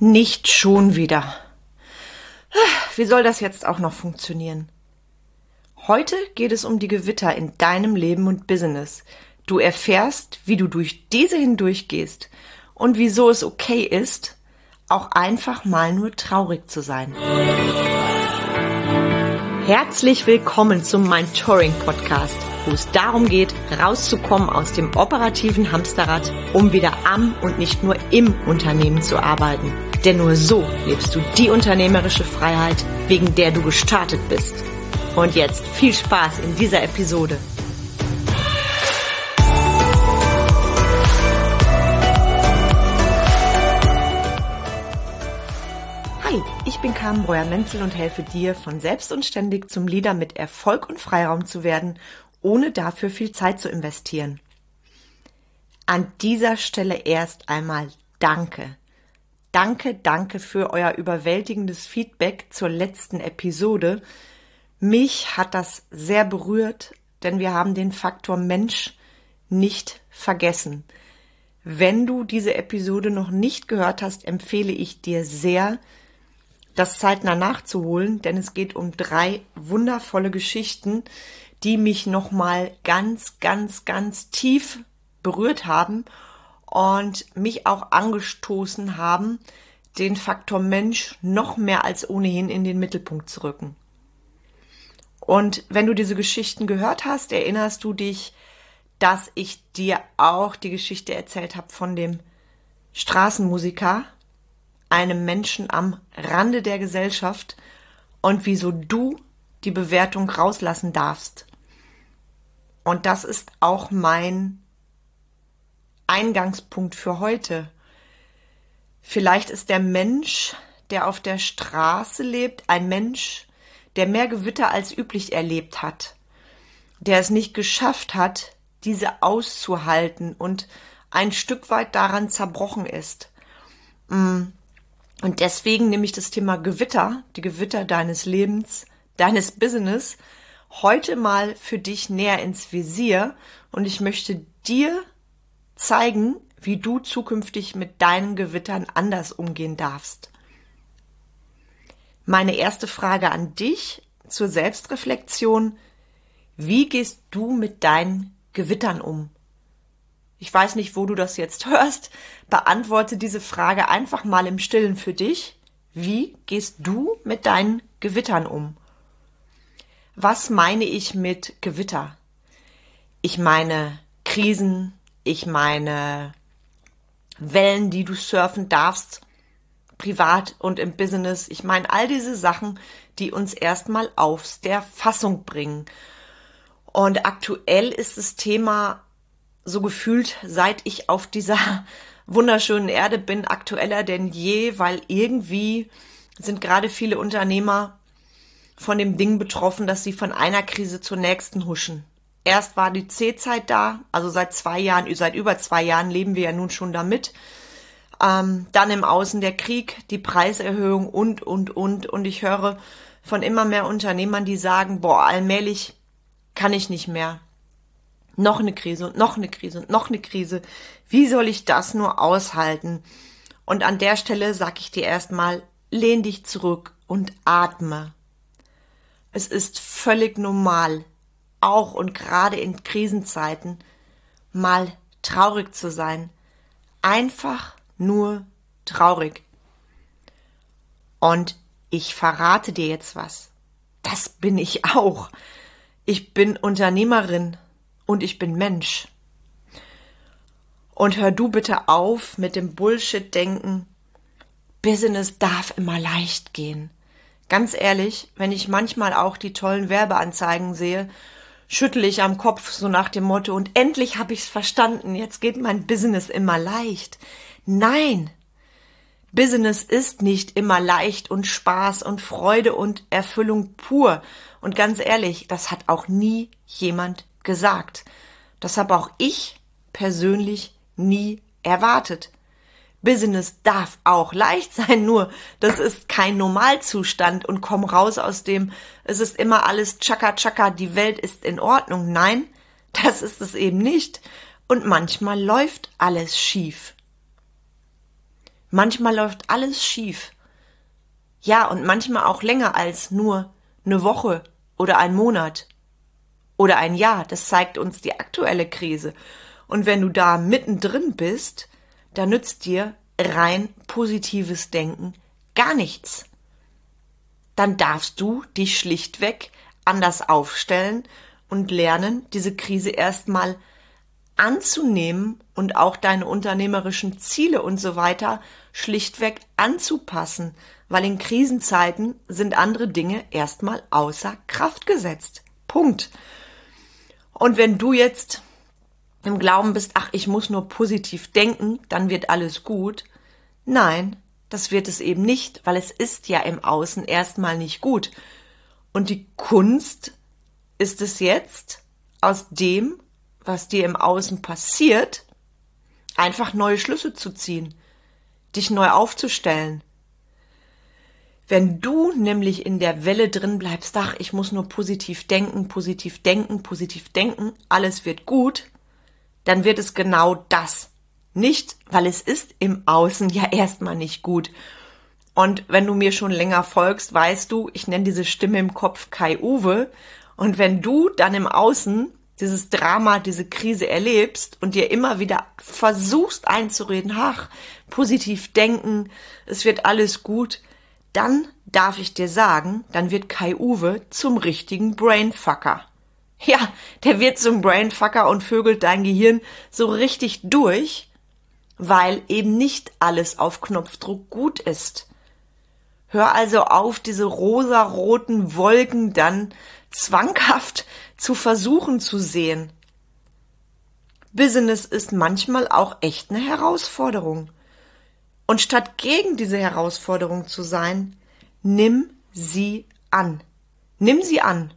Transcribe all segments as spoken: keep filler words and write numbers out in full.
Nicht schon wieder. Wie soll das jetzt auch noch funktionieren? Heute geht es um die Gewitter in deinem Leben und Business. Du erfährst, wie du durch diese hindurchgehst und wieso es okay ist, auch einfach mal nur traurig zu sein. Herzlich willkommen zum Mentoring Podcast, wo es darum geht, rauszukommen aus dem operativen Hamsterrad, um wieder am und nicht nur im Unternehmen zu arbeiten. Denn nur so lebst du die unternehmerische Freiheit, wegen der du gestartet bist. Und jetzt viel Spaß in dieser Episode. Hi, ich bin Carmen Breuer-Menzel und helfe dir, von selbst und ständig zum Leader mit Erfolg und Freiraum zu werden, ohne dafür viel Zeit zu investieren. An dieser Stelle erst einmal Danke. Danke, danke für euer überwältigendes Feedback zur letzten Episode. Mich hat das sehr berührt, denn wir haben den Faktor Mensch nicht vergessen. Wenn du diese Episode noch nicht gehört hast, empfehle ich dir sehr, das zeitnah nachzuholen, denn es geht um drei wundervolle Geschichten, die mich nochmal ganz, ganz, ganz tief berührt haben und mich auch angestoßen haben, den Faktor Mensch noch mehr als ohnehin in den Mittelpunkt zu rücken. Und wenn du diese Geschichten gehört hast, erinnerst du dich, dass ich dir auch die Geschichte erzählt habe von dem Straßenmusiker, einem Menschen am Rande der Gesellschaft und wieso du die Bewertung rauslassen darfst. Und das ist auch mein Eingangspunkt für heute. Vielleicht ist der Mensch, der auf der Straße lebt, ein Mensch, der mehr Gewitter als üblich erlebt hat, der es nicht geschafft hat, diese auszuhalten und ein Stück weit daran zerbrochen ist. Und deswegen nehme ich das Thema Gewitter, die Gewitter deines Lebens, deines Business, heute mal für dich näher ins Visier und ich möchte dir zeigen, wie du zukünftig mit deinen Gewittern anders umgehen darfst. Meine erste Frage an dich zur Selbstreflexion: Wie gehst du mit deinen Gewittern um? Ich weiß nicht, wo du das jetzt hörst. Beantworte diese Frage einfach mal im Stillen für dich. Wie gehst du mit deinen Gewittern um? Was meine ich mit Gewitter? Ich meine Krisen, ich meine Wellen, die du surfen darfst, privat und im Business. Ich meine all diese Sachen, die uns erstmal aus der Fassung bringen. Und aktuell ist das Thema so gefühlt, seit ich auf dieser wunderschönen Erde bin, aktueller denn je, weil irgendwie sind gerade viele Unternehmer von dem Ding betroffen, dass sie von einer Krise zur nächsten huschen. Erst war die C-Zeit da, also seit zwei Jahren, seit über zwei Jahren leben wir ja nun schon damit. Ähm, dann im Außen der Krieg, die Preiserhöhung und, und, und. Und ich höre von immer mehr Unternehmern, die sagen, boah, allmählich kann ich nicht mehr. Noch eine Krise und noch eine Krise und noch eine Krise. Wie soll ich das nur aushalten? Und an der Stelle sag ich dir erstmal, lehn dich zurück und atme. Es ist völlig normal, auch und gerade in Krisenzeiten, mal traurig zu sein. Einfach nur traurig. Und ich verrate dir jetzt was. Das bin ich auch. Ich bin Unternehmerin und ich bin Mensch. Und hör du bitte auf mit dem Bullshit-Denken, Business darf immer leicht gehen. Ganz ehrlich, wenn ich manchmal auch die tollen Werbeanzeigen sehe, schüttle ich am Kopf so nach dem Motto, und endlich habe ich's verstanden, jetzt geht mein Business immer leicht. Nein, Business ist nicht immer leicht und Spaß und Freude und Erfüllung pur. Und ganz ehrlich, das hat auch nie jemand gesagt. Das habe auch ich persönlich nie erwartet. Business darf auch leicht sein, nur das ist kein Normalzustand und komm raus aus dem, es ist immer alles tschakka tschakka, die Welt ist in Ordnung. Nein, das ist es eben nicht und manchmal läuft alles schief. Manchmal läuft alles schief. Ja, und manchmal auch länger als nur eine Woche oder ein Monat oder ein Jahr. Das zeigt uns die aktuelle Krise. Und wenn du da mittendrin bist, dann nützt dir rein positives Denken gar nichts. Dann darfst du dich schlichtweg anders aufstellen und lernen, diese Krise erstmal anzunehmen und auch deine unternehmerischen Ziele und so weiter schlichtweg anzupassen, weil in Krisenzeiten sind andere Dinge erstmal außer Kraft gesetzt. Punkt. Und wenn du jetzt im Glauben bist, ach, ich muss nur positiv denken, dann wird alles gut. Nein, das wird es eben nicht, weil es ist ja im Außen erstmal nicht gut. Und die Kunst ist es jetzt, aus dem, was dir im Außen passiert, einfach neue Schlüsse zu ziehen, dich neu aufzustellen. Wenn du nämlich in der Welle drin bleibst, ach, ich muss nur positiv denken, positiv denken, positiv denken, alles wird gut, dann wird es genau das. Nicht, weil es ist im Außen ja erstmal nicht gut. Und wenn du mir schon länger folgst, weißt du, ich nenne diese Stimme im Kopf Kai-Uwe. Und wenn du dann im Außen dieses Drama, diese Krise erlebst und dir immer wieder versuchst einzureden, ach, positiv denken, es wird alles gut, dann darf ich dir sagen, dann wird Kai-Uwe zum richtigen Brainfucker. Ja, der wird zum Brainfucker und vögelt dein Gehirn so richtig durch, weil eben nicht alles auf Knopfdruck gut ist. Hör also auf, diese rosaroten Wolken dann zwanghaft zu versuchen zu sehen. Business ist manchmal auch echt eine Herausforderung. Und statt gegen diese Herausforderung zu sein, nimm sie an. Nimm sie an.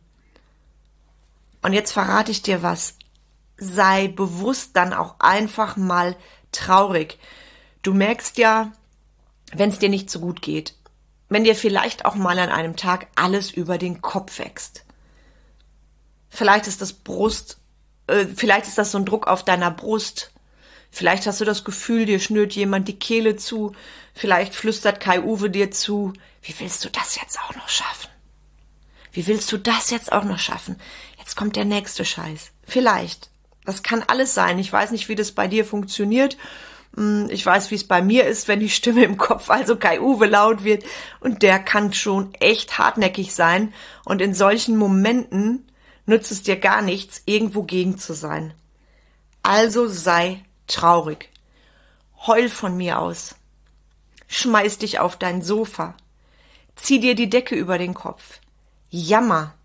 Und jetzt verrate ich dir was. Sei bewusst dann auch einfach mal traurig. Du merkst ja, wenn es dir nicht so gut geht, wenn dir vielleicht auch mal an einem Tag alles über den Kopf wächst. Vielleicht ist das Brust, äh, vielleicht ist das so ein Druck auf deiner Brust. Vielleicht hast du das Gefühl, dir schnürt jemand die Kehle zu. Vielleicht flüstert Kai-Uwe dir zu. Wie willst du das jetzt auch noch schaffen? Wie willst du das jetzt auch noch schaffen? Jetzt kommt der nächste Scheiß. Vielleicht. Das kann alles sein. Ich weiß nicht, wie das bei dir funktioniert. Ich weiß, wie es bei mir ist, wenn die Stimme im Kopf, also Kai-Uwe, laut wird. Und der kann schon echt hartnäckig sein. Und in solchen Momenten nützt es dir gar nichts, irgendwo gegen zu sein. Also sei traurig. Heul von mir aus. Schmeiß dich auf dein Sofa. Zieh dir die Decke über den Kopf. Jammer.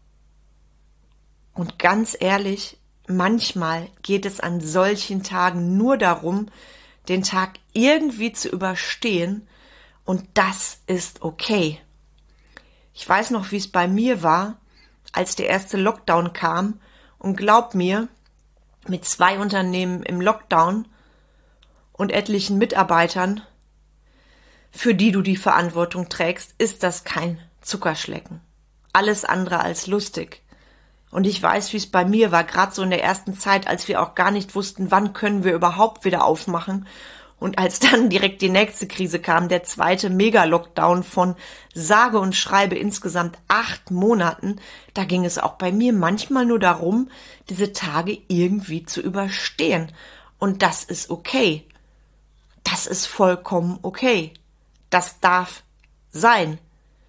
Und ganz ehrlich, manchmal geht es an solchen Tagen nur darum, den Tag irgendwie zu überstehen, und das ist okay. Ich weiß noch, wie es bei mir war, als der erste Lockdown kam, und glaub mir, mit zwei Unternehmen im Lockdown und etlichen Mitarbeitern, für die du die Verantwortung trägst, ist das kein Zuckerschlecken. Alles andere als lustig. Und ich weiß, wie es bei mir war, gerade so in der ersten Zeit, als wir auch gar nicht wussten, wann können wir überhaupt wieder aufmachen. Und als dann direkt die nächste Krise kam, der zweite Mega-Lockdown von sage und schreibe insgesamt acht Monaten, da ging es auch bei mir manchmal nur darum, diese Tage irgendwie zu überstehen. Und das ist okay. Das ist vollkommen okay. Das darf sein.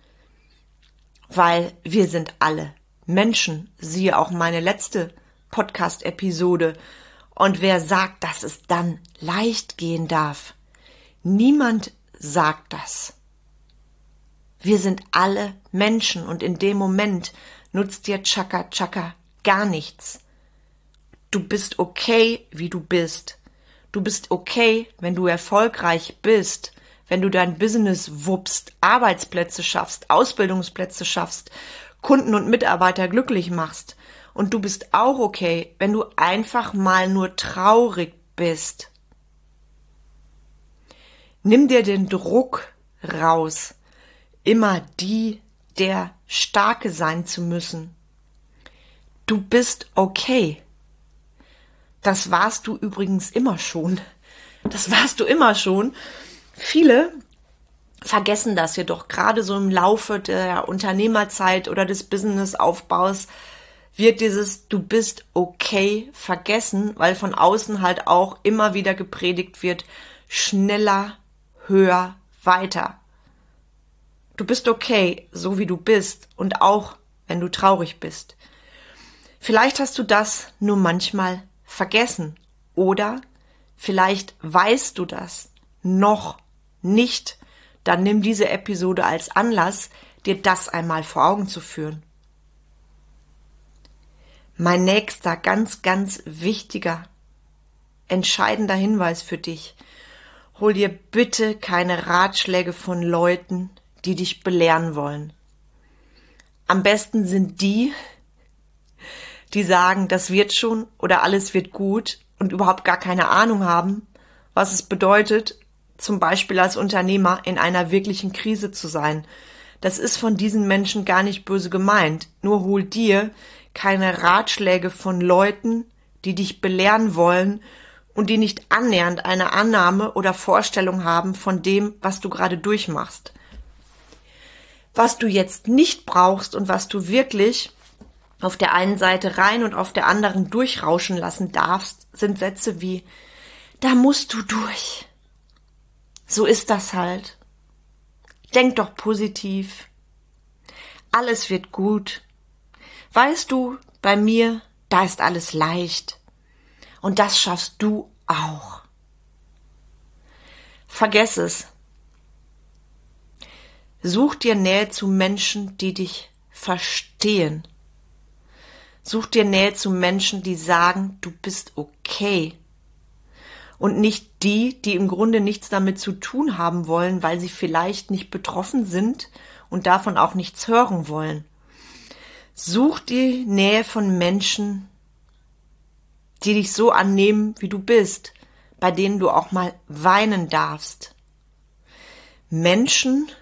Weil wir sind alle Menschen, siehe auch meine letzte Podcast-Episode. Und wer sagt, dass es dann leicht gehen darf? Niemand sagt das. Wir sind alle Menschen und in dem Moment nutzt dir Chaka Chaka gar nichts. Du bist okay, wie du bist. Du bist okay, wenn du erfolgreich bist, wenn du dein Business wuppst, Arbeitsplätze schaffst, Ausbildungsplätze schaffst, Kunden und Mitarbeiter glücklich machst. Und du bist auch okay, wenn du einfach mal nur traurig bist. Nimm dir den Druck raus, immer die, der Starke sein zu müssen. Du bist okay. Das warst du übrigens immer schon. Das warst du immer schon. Viele vergessen das jedoch, gerade so im Laufe der Unternehmerzeit oder des Businessaufbaus wird dieses Du bist okay vergessen, weil von außen halt auch immer wieder gepredigt wird, schneller, höher, weiter. Du bist okay, so wie du bist und auch, wenn du traurig bist. Vielleicht hast du das nur manchmal vergessen oder vielleicht weißt du das noch nicht. Dann nimm diese Episode als Anlass, dir das einmal vor Augen zu führen. Mein nächster, ganz, ganz wichtiger, entscheidender Hinweis für dich. Hol dir bitte keine Ratschläge von Leuten, die dich belehren wollen. Am besten sind die, die sagen, das wird schon oder alles wird gut und überhaupt gar keine Ahnung haben, was es bedeutet, zum Beispiel als Unternehmer in einer wirklichen Krise zu sein. Das ist von diesen Menschen gar nicht böse gemeint. Nur hol dir keine Ratschläge von Leuten, die dich belehren wollen und die nicht annähernd eine Annahme oder Vorstellung haben von dem, was du gerade durchmachst. Was du jetzt nicht brauchst und was du wirklich auf der einen Seite rein und auf der anderen durchrauschen lassen darfst, sind Sätze wie, da musst du durch. So ist das halt. Denk doch positiv. Alles wird gut. Weißt du, bei mir, da ist alles leicht. Und das schaffst du auch. Vergess es. Such dir Nähe zu Menschen, die dich verstehen. Such dir Nähe zu Menschen, die sagen, du bist okay. Und nicht die, die im Grunde nichts damit zu tun haben wollen, weil sie vielleicht nicht betroffen sind und davon auch nichts hören wollen. Such die Nähe von Menschen, die dich so annehmen, wie du bist, bei denen du auch mal weinen darfst. Menschen,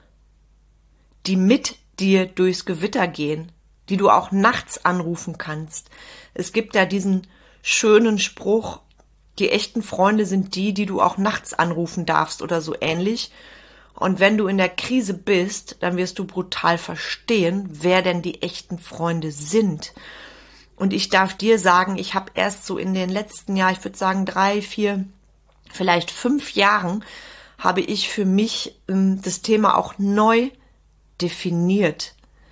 die mit dir durchs Gewitter gehen, die du auch nachts anrufen kannst. Es gibt ja diesen schönen Spruch, die echten Freunde sind die, die du auch nachts anrufen darfst oder so ähnlich. Und wenn du in der Krise bist, dann wirst du brutal verstehen, wer denn die echten Freunde sind. Und ich darf dir sagen, ich habe erst so in den letzten Jahren, ich würde sagen drei, vier, vielleicht fünf Jahren, habe ich für mich ähm, das Thema auch neu definiert.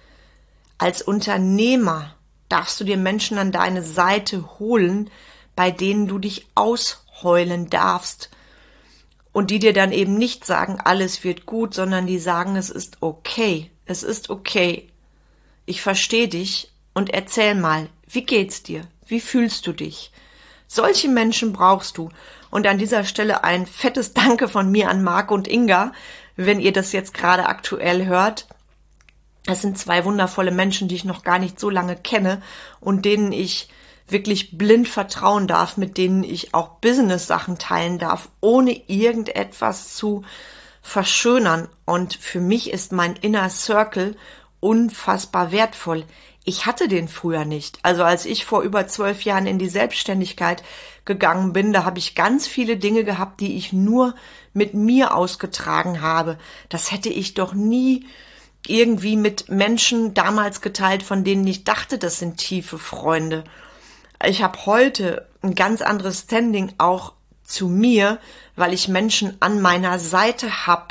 Als Unternehmer darfst du dir Menschen an deine Seite holen, bei denen du dich ausheulen darfst und die dir dann eben nicht sagen, alles wird gut, sondern die sagen, es ist okay, es ist okay. Ich verstehe dich und erzähl mal, wie geht's dir? Wie fühlst du dich? Solche Menschen brauchst du. Und an dieser Stelle ein fettes Danke von mir an Marc und Inga, wenn ihr das jetzt gerade aktuell hört. Es sind zwei wundervolle Menschen, die ich noch gar nicht so lange kenne und denen ich wirklich blind vertrauen darf, mit denen ich auch Business-Sachen teilen darf, ohne irgendetwas zu verschönern. Und für mich ist mein Inner Circle unfassbar wertvoll. Ich hatte den früher nicht. Also als ich vor über zwölf Jahren in die Selbstständigkeit gegangen bin, da habe ich ganz viele Dinge gehabt, die ich nur mit mir ausgetragen habe. Das hätte ich doch nie irgendwie mit Menschen damals geteilt, von denen ich dachte, das sind tiefe Freunde. Ich habe heute ein ganz anderes Standing auch zu mir, weil ich Menschen an meiner Seite habe,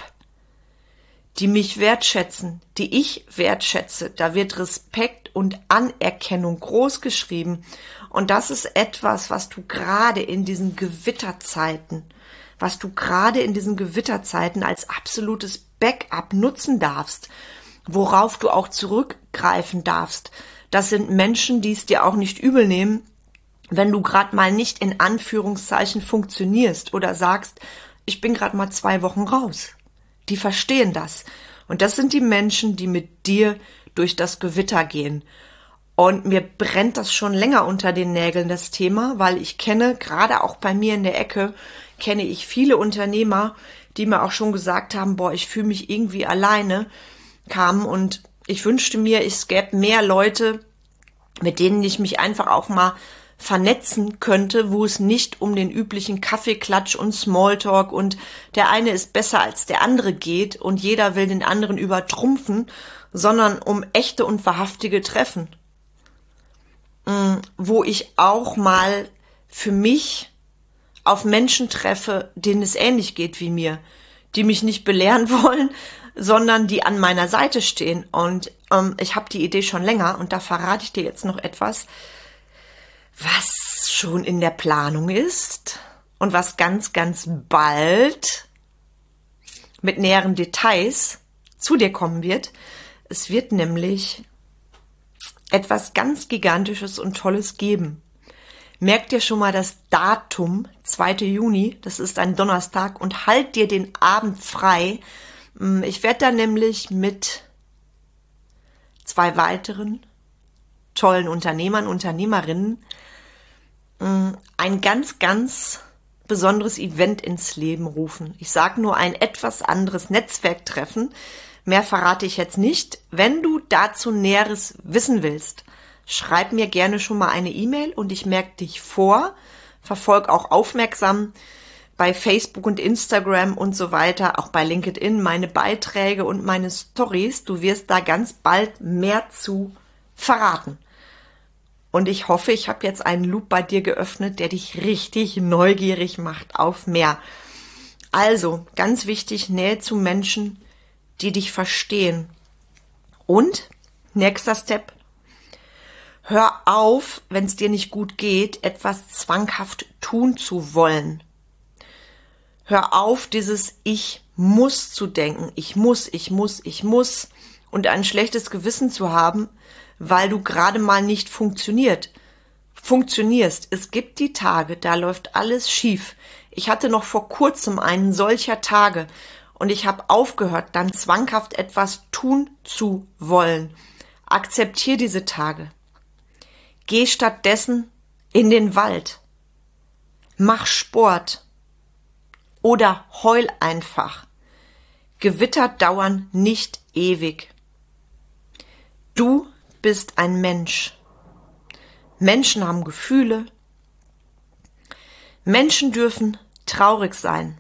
die mich wertschätzen, die ich wertschätze. Da wird Respekt und Anerkennung groß geschrieben. Und das ist etwas, was du gerade in diesen Gewitterzeiten, was du gerade in diesen Gewitterzeiten als absolutes Backup nutzen darfst, worauf du auch zurückgreifen darfst. Das sind Menschen, die es dir auch nicht übel nehmen, wenn du gerade mal nicht in Anführungszeichen funktionierst oder sagst, ich bin gerade mal zwei Wochen raus. Die verstehen das. Und das sind die Menschen, die mit dir durch das Gewitter gehen. Und mir brennt das schon länger unter den Nägeln, das Thema, weil ich kenne, gerade auch bei mir in der Ecke, kenne ich viele Unternehmer, die mir auch schon gesagt haben, boah, ich fühle mich irgendwie alleine, kamen und ich wünschte mir, es gäbe mehr Leute, mit denen ich mich einfach auch mal vernetzen könnte, wo es nicht um den üblichen Kaffeeklatsch und Smalltalk und der eine ist besser als der andere geht und jeder will den anderen übertrumpfen, sondern um echte und wahrhaftige Treffen, wo ich auch mal für mich auf Menschen treffe, denen es ähnlich geht wie mir, die mich nicht belehren wollen, sondern die an meiner Seite stehen. Und ähm, ich habe die Idee schon länger und da verrate ich dir jetzt noch etwas, was schon in der Planung ist und was ganz, ganz bald mit näheren Details zu dir kommen wird. Es wird nämlich etwas ganz Gigantisches und Tolles geben. Merk dir schon mal das Datum, zweiter Juni, das ist ein Donnerstag, und halt dir den Abend frei. Ich werde da nämlich mit zwei weiteren tollen Unternehmern, Unternehmerinnen ein ganz, ganz besonderes Event ins Leben rufen. Ich sage nur ein etwas anderes Netzwerktreffen. Mehr verrate ich jetzt nicht. Wenn du dazu Näheres wissen willst, schreib mir gerne schon mal eine E-Mail und ich merke dich vor. Verfolg auch aufmerksam bei Facebook und Instagram und so weiter, auch bei LinkedIn meine Beiträge und meine Stories. Du wirst da ganz bald mehr zu verraten. Und ich hoffe, ich habe jetzt einen Loop bei dir geöffnet, der dich richtig neugierig macht auf mehr. Also, ganz wichtig, Nähe zu Menschen, die dich verstehen. Und, nächster Step, hör auf, wenn es dir nicht gut geht, etwas zwanghaft tun zu wollen. Hör auf, dieses Ich muss zu denken. Ich muss, ich muss, ich muss. Und ein schlechtes Gewissen zu haben, weil du gerade mal nicht funktioniert, funktionierst. Es gibt die Tage, da läuft alles schief. Ich hatte noch vor kurzem einen solcher Tage und ich habe aufgehört, dann zwanghaft etwas tun zu wollen. Akzeptier diese Tage. Geh stattdessen in den Wald. Mach Sport. Oder heul einfach. Gewitter dauern nicht ewig. Du bist ein Mensch. Menschen haben Gefühle. Menschen dürfen traurig sein.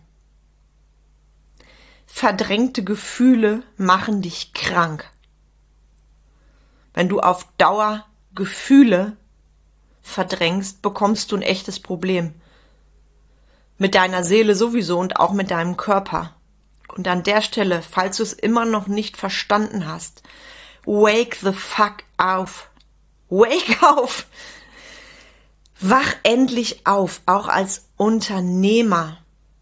Verdrängte Gefühle machen dich krank. Wenn du auf Dauer Gefühle verdrängst, bekommst du ein echtes Problem. Mit deiner Seele sowieso und auch mit deinem Körper. Und an der Stelle, falls du es immer noch nicht verstanden hast, wake the fuck auf. Wake auf. Wach endlich auf, auch als Unternehmer.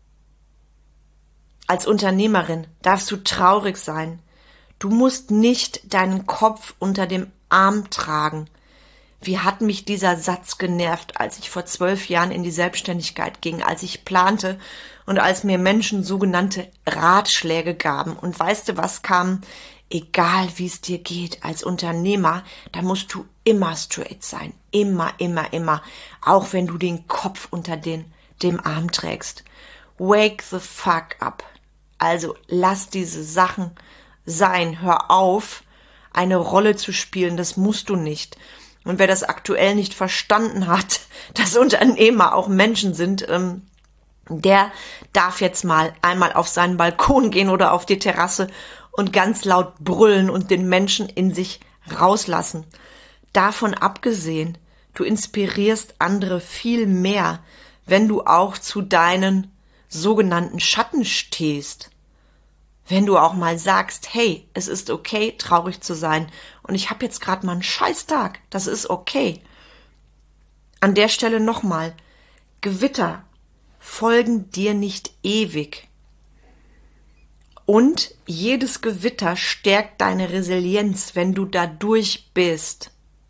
Als Unternehmerin darfst du traurig sein. Du musst nicht deinen Kopf unter dem Arm tragen. Wie hat mich dieser Satz genervt, als ich vor zwölf Jahren in die Selbstständigkeit ging, als ich plante und als mir Menschen sogenannte Ratschläge gaben. Und weißt du, was kam? Egal wie es dir geht als Unternehmer, da musst du immer straight sein. Immer, immer, immer. Auch wenn du den Kopf unter den, dem Arm trägst. Wake the fuck up. Also lass diese Sachen sein. Hör auf, eine Rolle zu spielen. Das musst du nicht. Und wer das aktuell nicht verstanden hat, dass Unternehmer auch Menschen sind, ähm, der darf jetzt mal einmal auf seinen Balkon gehen oder auf die Terrasse und ganz laut brüllen und den Menschen in sich rauslassen. Davon abgesehen, du inspirierst andere viel mehr, wenn du auch zu deinen sogenannten Schatten stehst. Wenn du auch mal sagst, hey, es ist okay, traurig zu sein und ich habe jetzt gerade mal einen Scheißtag, das ist okay. An der Stelle nochmal, Gewitter folgen dir nicht ewig. Und jedes Gewitter stärkt deine Resilienz, wenn du da durch bist.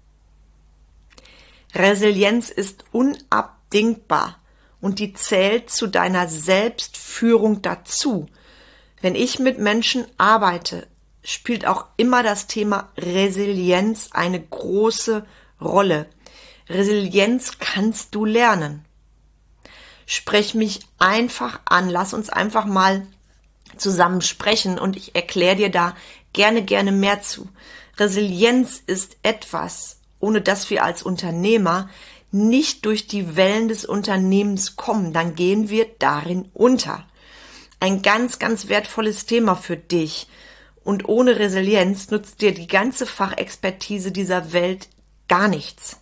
Resilienz ist unabdingbar und die zählt zu deiner Selbstführung dazu. Wenn ich mit Menschen arbeite, spielt auch immer das Thema Resilienz eine große Rolle. Resilienz kannst du lernen. Sprech mich einfach an, lass uns einfach mal zusammen sprechen und ich erkläre dir da gerne, gerne mehr zu. Resilienz ist etwas, ohne das wir als Unternehmer nicht durch die Wellen des Unternehmens kommen, dann gehen wir darin unter. Ein ganz, ganz wertvolles Thema für dich. Und ohne Resilienz nutzt dir die ganze Fachexpertise dieser Welt gar nichts.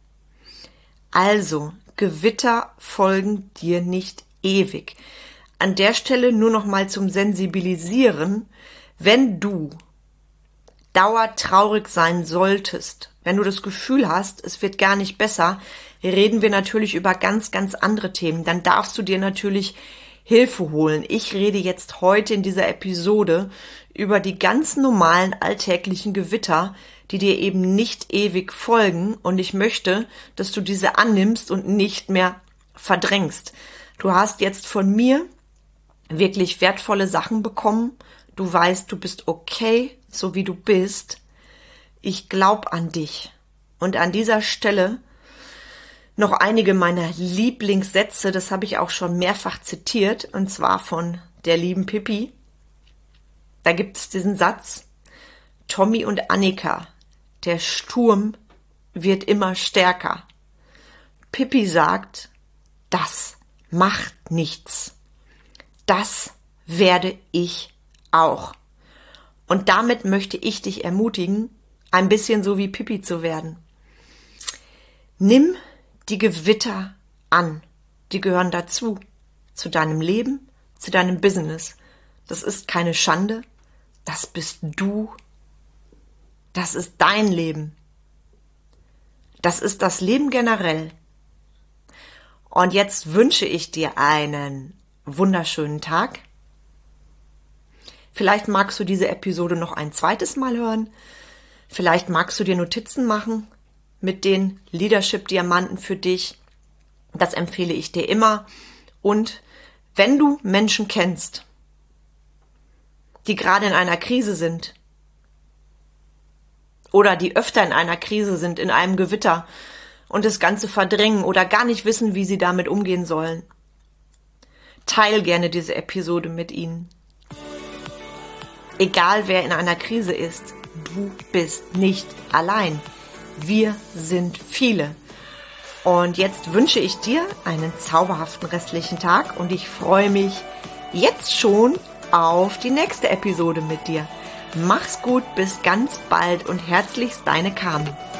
Also, Gewitter folgen dir nicht ewig. An der Stelle nur noch mal zum Sensibilisieren, wenn du dauertraurig sein solltest, wenn du das Gefühl hast, es wird gar nicht besser, reden wir natürlich über ganz, ganz andere Themen. Dann darfst du dir natürlich Hilfe holen. Ich rede jetzt heute in dieser Episode über die ganz normalen alltäglichen Gewitter, die dir eben nicht ewig folgen, und ich möchte, dass du diese annimmst und nicht mehr verdrängst. Du hast jetzt von mir wirklich wertvolle Sachen bekommen. Du weißt, du bist okay, so wie du bist. Ich glaube an dich. Und an dieser Stelle noch einige meiner Lieblingssätze, das habe ich auch schon mehrfach zitiert, und zwar von der lieben Pippi. Da gibt es diesen Satz: Tommy und Annika, der Sturm wird immer stärker. Pippi sagt, das macht nichts. Das werde ich auch. Und damit möchte ich dich ermutigen, ein bisschen so wie Pippi zu werden. Nimm die Gewitter an. Die gehören dazu. Zu deinem Leben, zu deinem Business. Das ist keine Schande. Das bist du. Das ist dein Leben. Das ist das Leben generell. Und jetzt wünsche ich dir einen wunderschönen Tag. Vielleicht magst du diese Episode noch ein zweites Mal hören. Vielleicht magst du dir Notizen machen mit den Leadership-Diamanten für dich. Das empfehle ich dir immer. Und wenn du Menschen kennst, die gerade in einer Krise sind oder die öfter in einer Krise sind, in einem Gewitter und das Ganze verdrängen oder gar nicht wissen, wie sie damit umgehen sollen, teil gerne diese Episode mit ihnen. Egal wer in einer Krise ist, du bist nicht allein. Wir sind viele. Und jetzt wünsche ich dir einen zauberhaften restlichen Tag und ich freue mich jetzt schon auf die nächste Episode mit dir. Mach's gut, bis ganz bald und herzlichst deine Carmen.